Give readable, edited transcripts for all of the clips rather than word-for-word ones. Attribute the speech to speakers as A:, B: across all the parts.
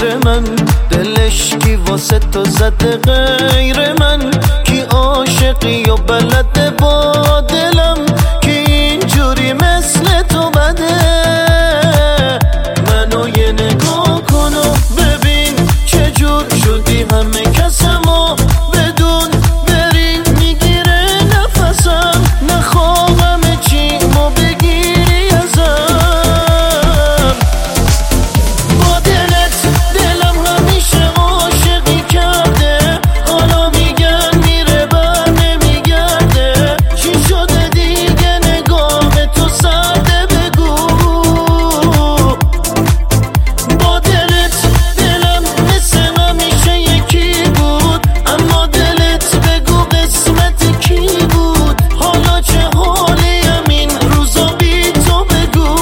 A: غیر من، دلش کی واسه تو زده غیر من، کی عاشقی و بلده با دلم، کی اینجوری مثل تو بده. منو یه نگاه کن و ببین چجور شدی همه کسمو بدون برین میگیره نفسم، نخواهم چیمو بگیری ازم. با دلت دلم همیشه عاشقی کرده، حالا میگن میره بر نمیگرده، چی شده دیگه نگاه تو سرده بگو. با دلت دلم مثل همیشه یکی بود، اما دلت بگو قسمت کی بود، حالا چه حالیم این روزا بی تو بگو.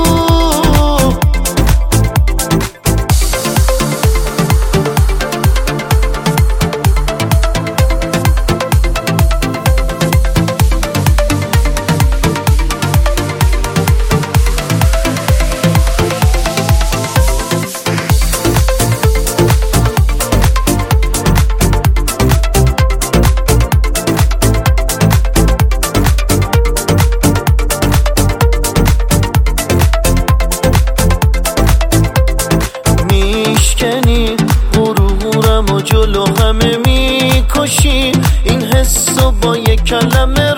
A: میشکنی غرورم و جلو همه میکشی، این حسو با یک کلمه